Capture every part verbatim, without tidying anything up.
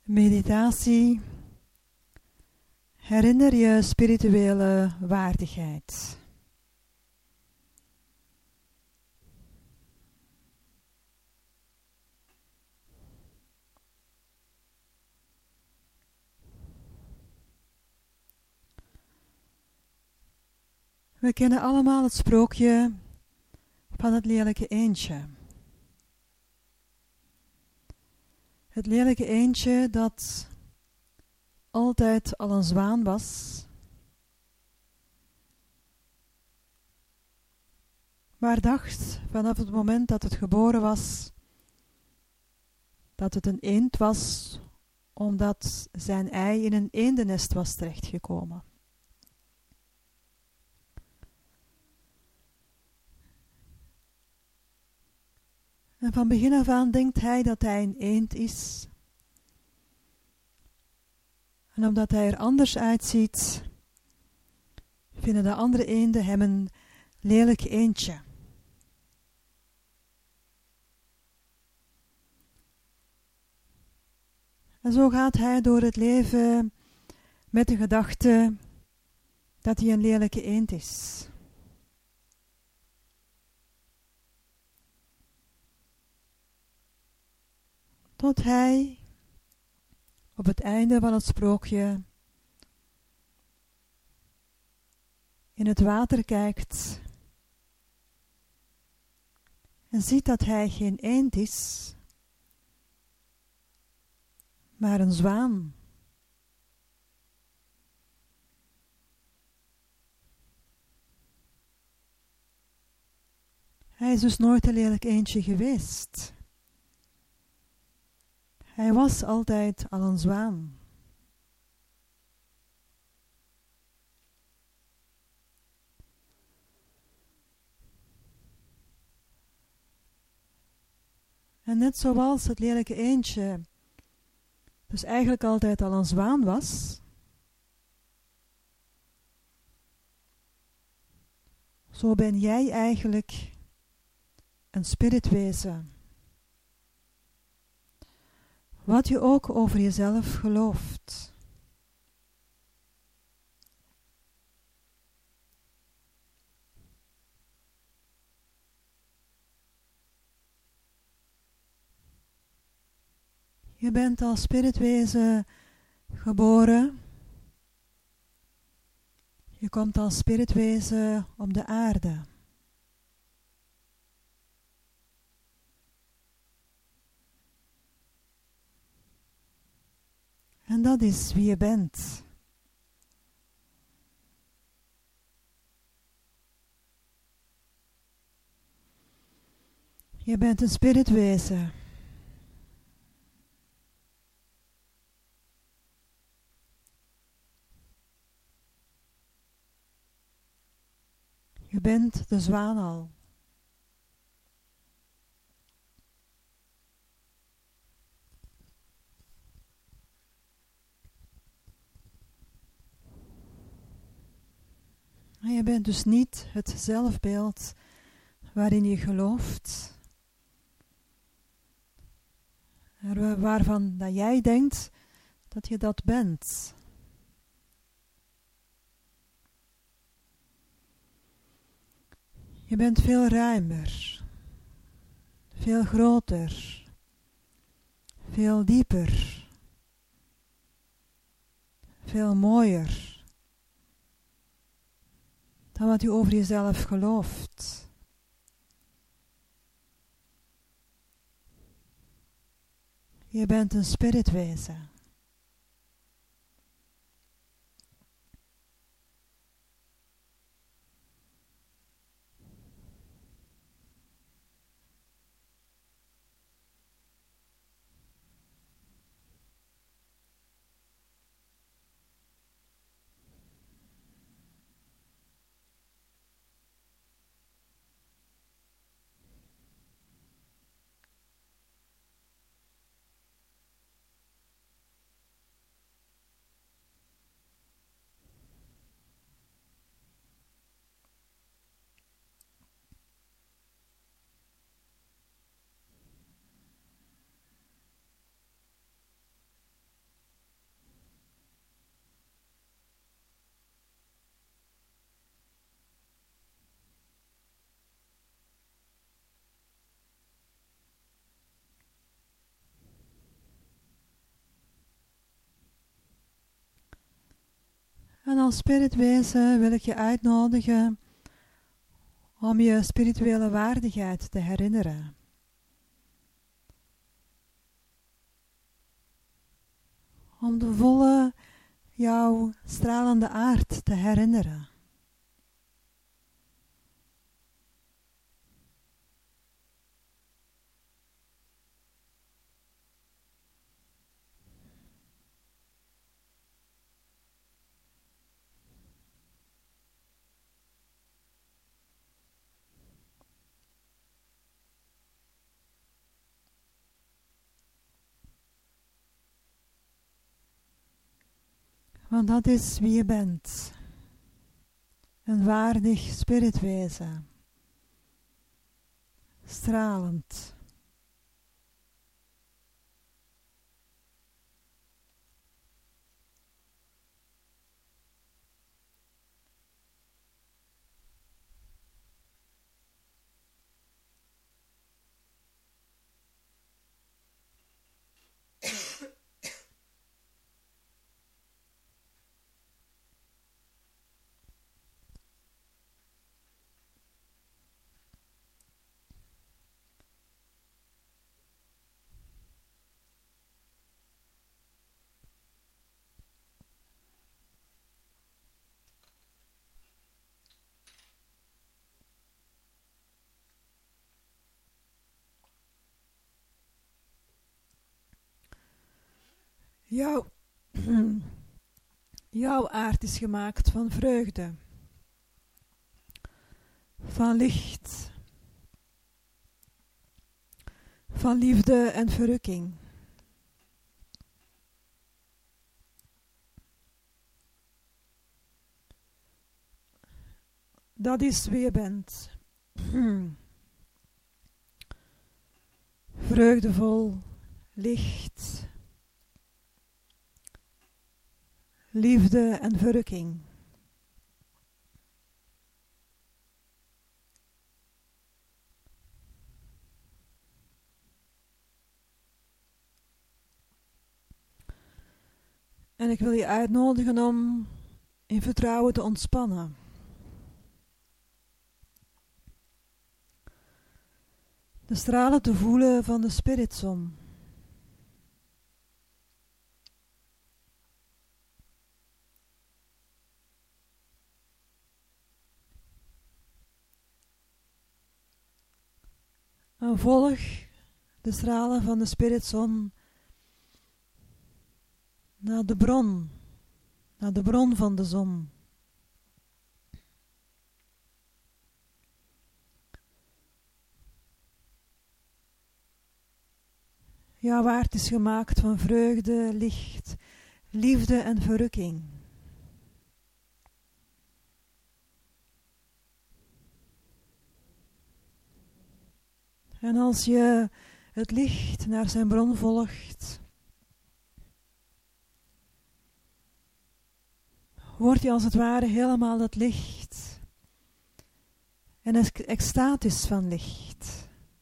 Meditatie. Herinner je spirituele waardigheid. We kennen allemaal het sprookje van het lelijke eendje. Het lelijke eendje dat altijd al een zwaan was, maar dacht vanaf het moment dat het geboren was dat het een eend was, omdat zijn ei in een eendennest was terechtgekomen. En van begin af aan denkt hij dat hij een eend is. En omdat hij er anders uitziet, vinden de andere eenden hem een lelijk eendje. En zo gaat hij door het leven met de gedachte dat hij een lelijke eend is. Tot hij op het einde van het sprookje in het water kijkt en ziet dat hij geen eend is, maar een zwaan. Hij is dus nooit een lelijk eendje geweest. Hij was altijd al een zwaan. En net zoals het lelijke eendje dus eigenlijk altijd al een zwaan was, zo ben jij eigenlijk een spiritwezen. Wat je ook over jezelf gelooft. Je bent als spiritwezen geboren. Je komt als spiritwezen op de aarde. En dat is wie je bent. Je bent een spiritwezen. Je bent de zwaan al. En je bent dus niet het zelfbeeld waarin je gelooft, waarvan dat jij denkt dat je dat bent. Je bent veel ruimer, veel groter, veel dieper, veel mooier dan wat je over jezelf gelooft. Je bent een spiritwezen. En als spiritwezen wil ik je uitnodigen om je spirituele waardigheid te herinneren. Om de volle, jouw stralende aard te herinneren. Want dat is wie je bent. Een waardig spiritwezen. Stralend. Jouw, jouw aard is gemaakt van vreugde, van licht, van liefde en verrukking. Dat is wie je bent. Vreugdevol, licht, liefde en verrukking. En ik wil je uitnodigen om in vertrouwen te ontspannen. De stralen te voelen van de spiritzon. En volg de stralen van de spiritzon naar de bron, naar de bron van de zon. Jouw aard is gemaakt van vreugde, licht, liefde en verrukking. En als je het licht naar zijn bron volgt, word je als het ware helemaal het licht. En extatisch van licht.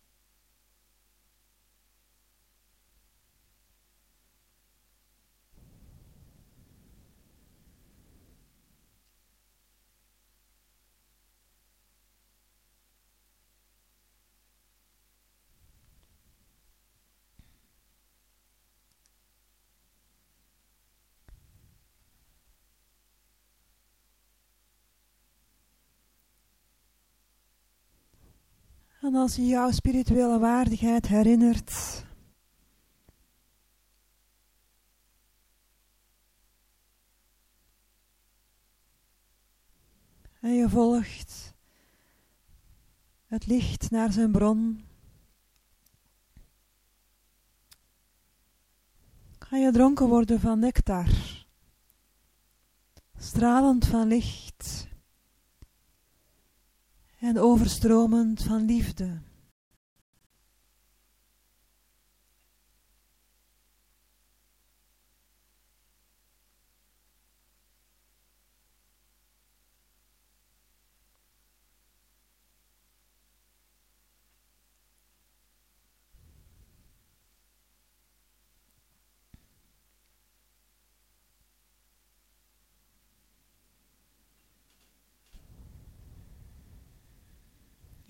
En als je jouw spirituele waardigheid herinnert, en je volgt het licht naar zijn bron, ga je dronken worden van nectar, stralend van licht en overstromend van liefde.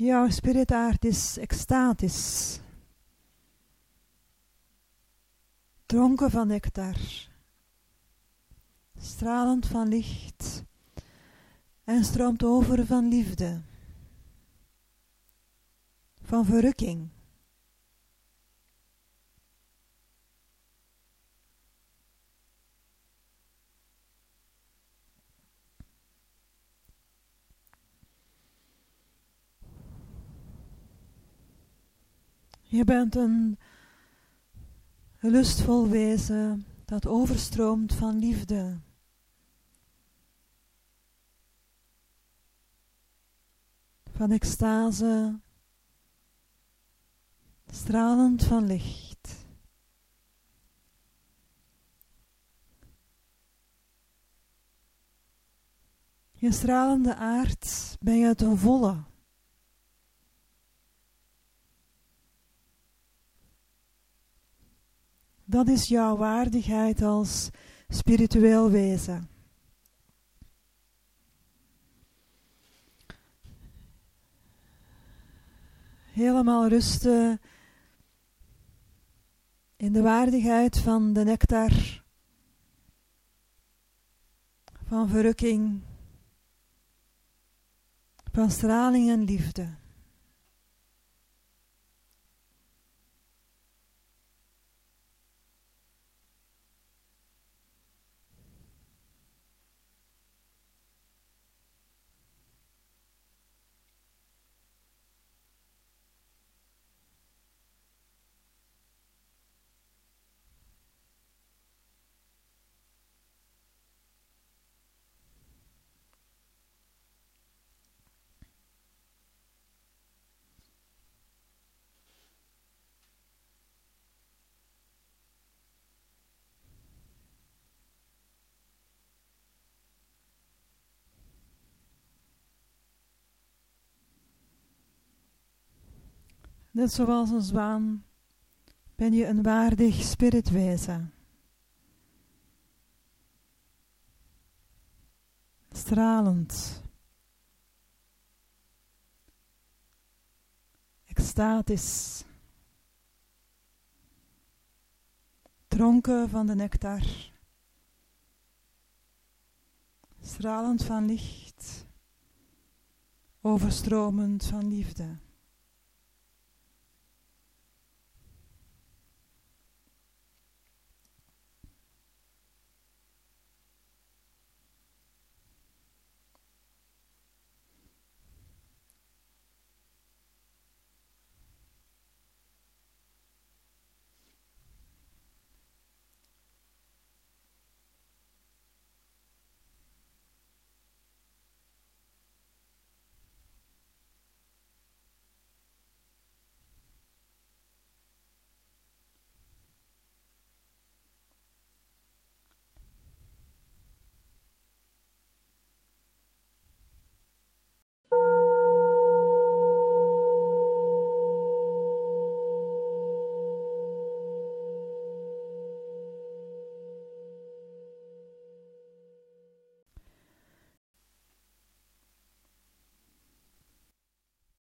Jouw spiritaard is extatisch, dronken van nectar, stralend van licht en stroomt over van liefde, van verrukking. Je bent een lustvol wezen dat overstroomt van liefde. Van extase, stralend van licht. Je stralende aard ben je ten volle. Dat is jouw waardigheid als spiritueel wezen. Helemaal rusten in de waardigheid van de nectar, van verrukking, van straling en liefde. Net zoals een zwaan ben je een waardig spiritwezen. Stralend. Extatisch. Dronken van de nectar. Stralend van licht. Overstromend van liefde.